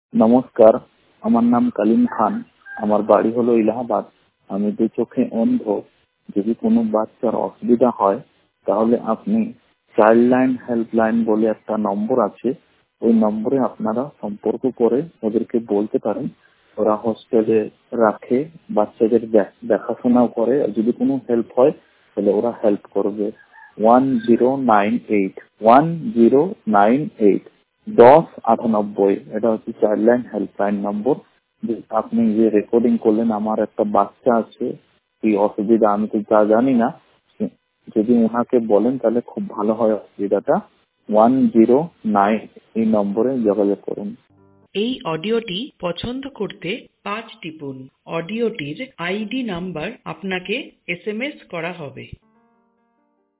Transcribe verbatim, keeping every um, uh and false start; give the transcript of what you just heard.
নমস্কার, আমার নাম কালিম খান। আমার বাড়ি হলো ইলাহাবাদ। আমি দুই চোখে অন্ধ। যদি কোনো বাচ্চার অসুবিধা হয় তাহলে আপনি চাইল্ড লাইন হেল্পলাইন বলে একটা নম্বর আছে, ওই নম্বরে আপনারা সম্পর্ক করে ওদেরকে বলতে পারেন। ওরা হোস্টেলে রাখে, বাচ্চাদের দেখাশোনাও করে। যদি কোনো হেল্প হয় তাহলে ওরা হেল্প করবে। One zero nine eight one zero nine eight দশ আটানব্বই, এটা হচ্ছে চাইল্ড লাইন হেল্পলাইন নম্বর। যে আপনি যে রেকর্ডিং করলেন, আমার একটা বাচ্চা আছে, কি অসুবিধা আমি তো যা জানি না, যদি ওনাকে বলেন তাহলে খুব ভালো হয়। অসুবিধাটা ওয়ান জিরো নাইন এই নম্বরে যোগাযোগ করুন। এই অডিওটি পছন্দ করতে পাঁচ টিপুন। অডিওটির আইডি নাম্বার আপনাকে এস এম এস করা হবে।